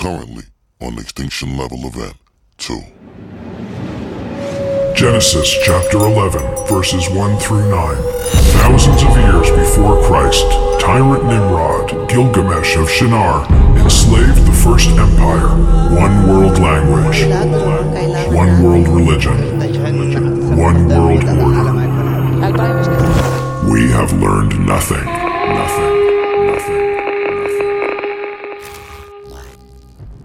currently on Extinction Level Event 2. Genesis chapter 11, verses 1 through 9. Thousands of years before Christ, tyrant Nimrod, Gilgamesh of Shinar, enslaved the first empire. One world language, one world religion, one world order. We have learned nothing.